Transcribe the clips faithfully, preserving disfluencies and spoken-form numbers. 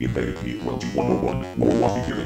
Invade me twenty-one oh one, war one beginning.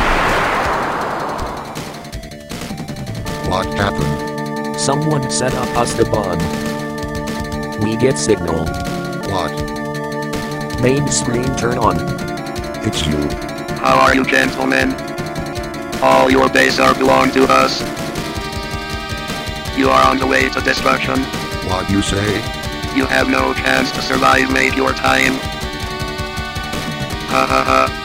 What happened? Someone set up us the bomb. We get signal. What? Main screen turn on. It's you. How are you, gentlemen? All your base are belong to us. You are on the way to destruction. What you say? You have no chance to survive, make your time. Ha ha ha.